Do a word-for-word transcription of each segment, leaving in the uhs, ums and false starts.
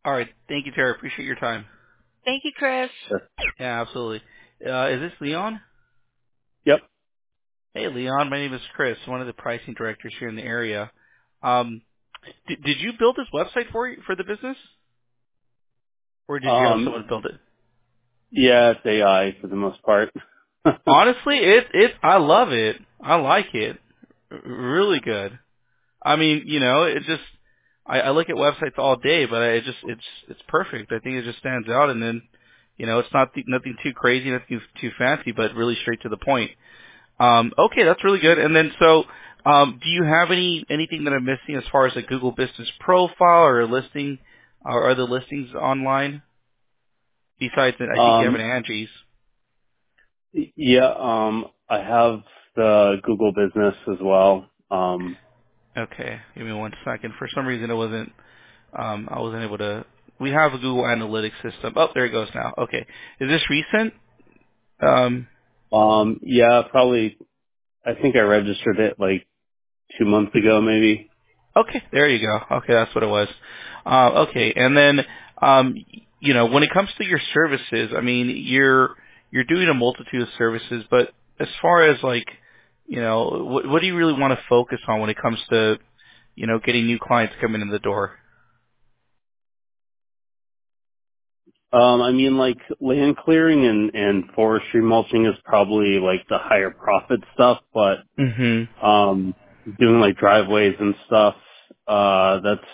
All right. Thank you, Terry. Appreciate your time. Thank you, Chris. Sure. Yeah, absolutely. Uh, is this Leon? Yep. Hey, Leon. My name is Chris, one of the pricing directors here in the area. Um, did, did you build this website for you, for the business, or did you have someone Um, build it? yeah, it's A I for the most part. Honestly, it it I love it. I like it. R- Really good. I mean, you know, it just I, I look at websites all day, but it just it's it's perfect. I think it just stands out, and then you know, it's not th- nothing too crazy, nothing too fancy, but really straight to the point. Um, okay, that's really good. And then so, um, do you have any anything that I'm missing as far as a Google Business Profile or a listing, or are the listings online besides that? I think you have an um, Angie's. yeah, um, I have the Google business as well. Um, Okay, give me one second. For some reason, it wasn't. Um, I wasn't able to. We have a Google Analytics system. Oh, there it goes now. Okay, is this recent? Um, um, yeah, probably, I think I registered it like two months ago maybe. Okay, there you go. Okay, that's what it was. Uh, okay, and then um, you know, when it comes to your services, I mean, you're you're doing a multitude of services, but as far as like, you know, what, what do you really want to focus on when it comes to, you know, getting new clients coming in the door? Um, I mean, like land clearing and, and forestry mulching is probably like the higher profit stuff, but Mm-hmm. um, doing like driveways and stuff, uh, that's,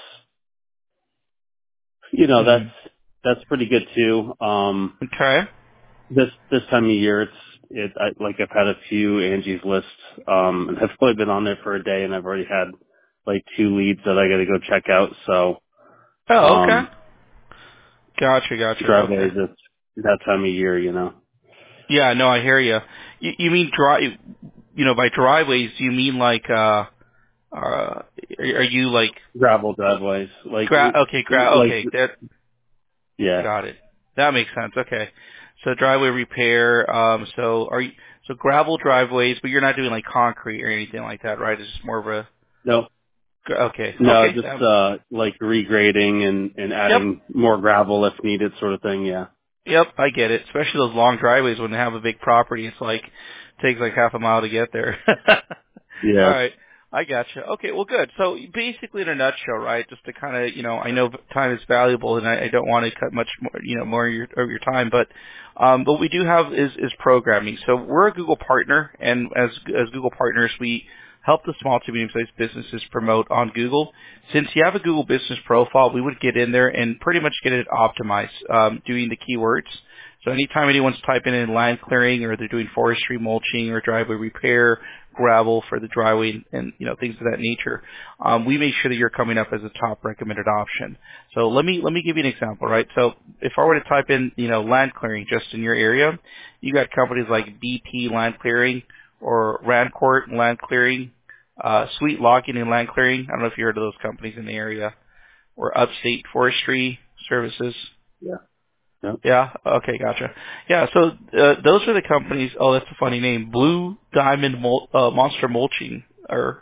you know, that's, Mm-hmm. that's pretty good too. Um, Okay. this, this time of year, it's, it, I, like I've had a few Angie's lists, um, and I've only been on there for a day and I've already had like two leads that I gotta go check out. So, Oh, okay. um, Gotcha, gotcha. Okay. driveways, it's that time of year, you know, Yeah, no, I hear you. You, you mean drive? You know, by driveways, do you mean like, uh, uh, are, are you like, gravel driveways, like, gra- okay, gra- like, okay, that yeah. got it. That makes sense. Okay. So driveway repair. Um. So are you so gravel driveways, but you're not doing like concrete or anything like that, right? It's just more of a. No, Okay. no, Okay. just Um, uh like regrading and and yep. adding more gravel if needed, sort of thing. Yeah. Yep. I get it. Especially those long driveways when they have a big property. It's like takes like half a mile to get there. All Yeah. right. I gotcha. Okay, well, good. So basically, in a nutshell, right? Just to kind of, you know, I know time is valuable, and I, I don't want to cut much more, you know, more of your, of your time. But um, what we do have is is programming. So we're a Google partner, and as as Google partners, we help the small to medium-sized businesses promote on Google. Since you have a Google Business Profile, we would get in there and pretty much get it optimized, um, doing the keywords. So anytime anyone's typing in land clearing, or they're doing forestry mulching or driveway repair, gravel for the driveway, and, and you know, things of that nature, um, we make sure that you're coming up as a top recommended option. So let me let me give you an example, right? So if I were to type in, you know, land clearing just in your area, you got companies like B P Land Clearing or Rancourt Land Clearing, uh, Sweet Logging and Land Clearing. I don't know if you heard of those companies in the area, or Upstate Forestry Services. Yeah. Yeah. Yeah. Okay. Gotcha. Yeah. So uh, those are the companies. Oh, that's a funny name. Blue Diamond Mul- uh, Monster Mulching. Or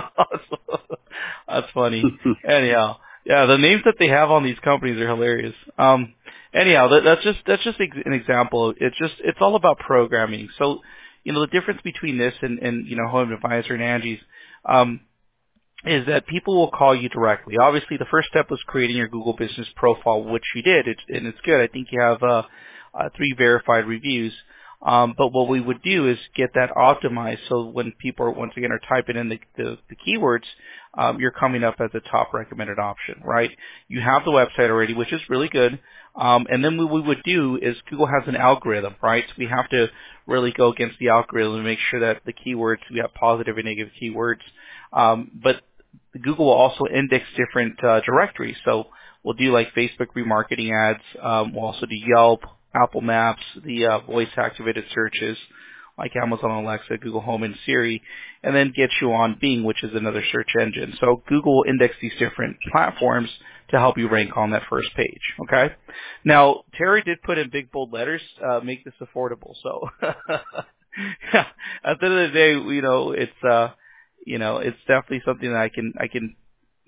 that's funny. Anyhow, yeah, the names that they have on these companies are hilarious. Um. Anyhow, that, that's just that's just ex- an example. It's just it's all about programming. So, you know, the difference between this and and you know, Home Advisor and Angie's. Um, is that people will call you directly. Obviously, the first step was creating your Google Business Profile, which you did, it's, and it's good. I think you have uh, uh, three verified reviews. Um, but what we would do is get that optimized so when people are, once again, are typing in the, the, the keywords, um, you're coming up as a top recommended option, right? You have the website already, which is really good. Um, and then what we would do is Google has an algorithm, right? So we have to really go against the algorithm and make sure that the keywords, we have positive and negative keywords. Um, but Google will also index different uh, directories. So we'll do like Facebook remarketing ads. Um, we'll also do Yelp, Apple Maps, the uh, voice-activated searches like Amazon Alexa, Google Home, and Siri, and then get you on Bing, which is another search engine. So Google will index these different platforms to help you rank on that first page. Okay. Now Terry did put in big bold letters, uh, make this affordable. So yeah, at the end of the day, you know, it's uh, you know, it's definitely something that I can I can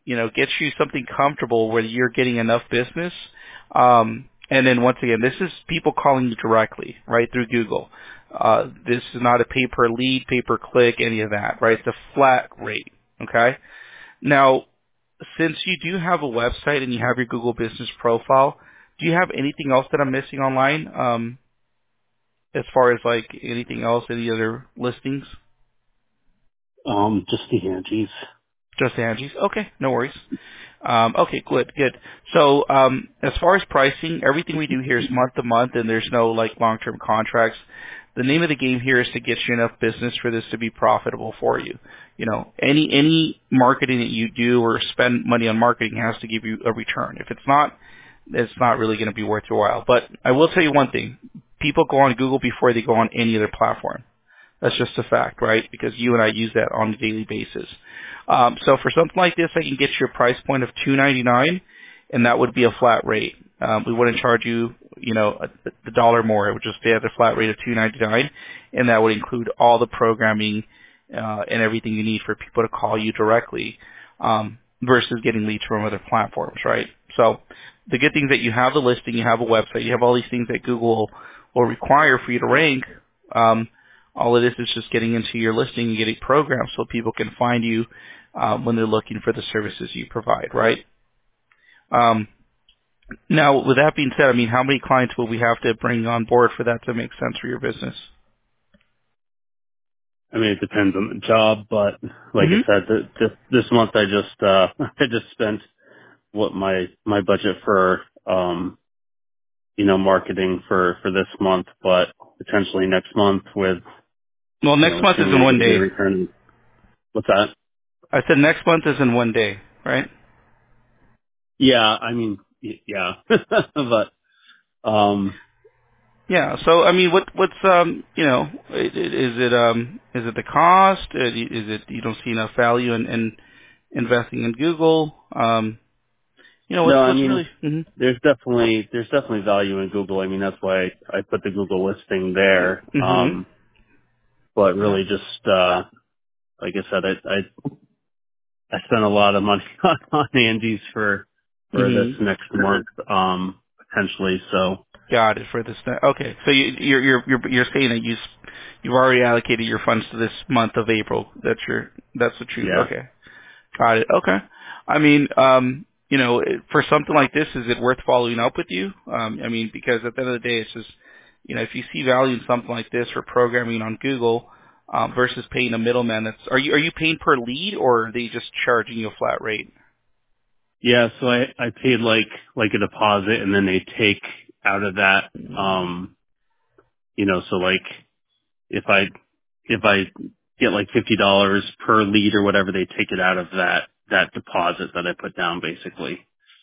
you know, gets you something comfortable where you're getting enough business. Um, and then once again, this is people calling you directly, right, through Google. Uh, this is not a pay-per-lead, pay-per-click, any of that, right? It's a flat rate, okay? Now, since you do have a website and you have your Google Business Profile, do you have anything else that I'm missing online, um, as far as like anything else, any other listings? Um, just the Angies. Just Angie's? Okay, no worries. Um, okay, good, good. So um, as far as pricing, everything we do here is month to month, and there's no like long-term contracts. The name of the game here is to get you enough business for this to be profitable for you. You know, any any marketing that you do or spend money on marketing has to give you a return. If it's not, it's not really going to be worth your while. But I will tell you one thing: people go on Google before they go on any other platform. That's just a fact, right? Because you and I use that on a daily basis. Um, so for something like this, I can get you a price point of two ninety-nine, and that would be a flat rate. Um, we wouldn't charge you, you know, a, a dollar more. It would just be at the flat rate of two ninety-nine, and that would include all the programming uh, and everything you need for people to call you directly, um, versus getting leads from other platforms, right? So the good thing is that you have the listing, you have a website, you have all these things that Google will require for you to rank. Um, all it is is just getting into your listing and getting programs so people can find you um, when they're looking for the services you provide, right? Um, now, with that being said, I mean, how many clients will we have to bring on board for that to make sense for your business? I mean, it depends on the job, but like I Mm-hmm. said, th- this this month I just uh I just spent what my my budget for um you know marketing for for this month, but potentially next month with Well, you next know month is assuming in I one can get a day. return. What's that? I said next month is in one day, right? Yeah, I mean, y- yeah, but um Yeah. So, I mean, what what's um you know i- i- is it um is it the cost? Uh, Is it you don't see enough value in, in investing in Google? Um, you know, no, what's I what's mean, really? Mm-hmm. there's definitely there's definitely value in Google. I mean, that's why I, I put the Google listing there. Mm-hmm. Um, but Yeah. really, just uh like I said, I I I spent a lot of money on, on Angie's for for this Mm-hmm. next month, um, potentially. So Got it for this. Okay, so you, you're you're you're you're saying that you s- you've already allocated your funds to this month of April. That's your that's the truth. yeah, Okay, got it. Okay, I mean, um, you know, it- for something like this, is it worth following up with you? Um, I mean, because at the end of the day, it's just, you know, if you see value in something like this for programming on Google um, versus paying a middleman, that's are you are you paying per lead or are they just charging you a flat rate? yeah. So I I paid like like a deposit, and then they take out of that, um, you know, so like if I if I get like fifty dollars per lead or whatever, they take it out of that that deposit that I put down, basically.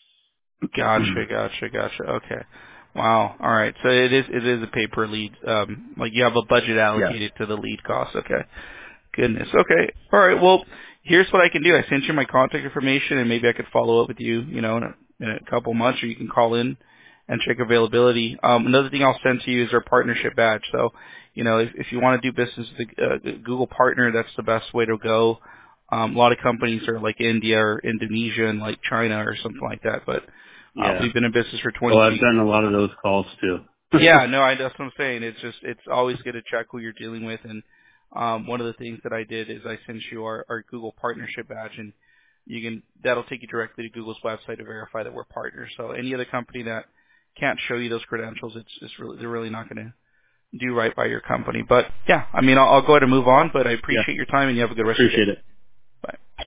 Gotcha, gotcha, gotcha. Okay. Wow. All right. So it is it is a pay per lead. Um, like you have a budget Yes. allocated to the lead cost. Okay. Goodness. Okay. All right. Well, here's what I can do. I sent you my contact information, and maybe I could follow up with you. You know, in a, in a couple months, or you can call in and check availability. Um, another thing I'll send to you is our partnership badge. So, you know, if, if you want to do business with a uh, Google partner, that's the best way to go. Um, a lot of companies are like India or Indonesia and like China or something like that, but uh, Yeah. we've been in business for Well, twenty-two. I've done a lot of those calls too. Yeah, no, I, that's what I'm saying. It's just, it's always good to check who you're dealing with. And um, one of the things that I did is I sent you our, our Google partnership badge, and you can, that'll take you directly to Google's website to verify that we're partners. So any other company that can't show you those credentials, it's, it's really, they're really not going to do right by your company. But yeah, I mean, I'll, I'll go ahead and move on, but I Yeah. appreciate your time and you have a good rest of your day. Appreciate it.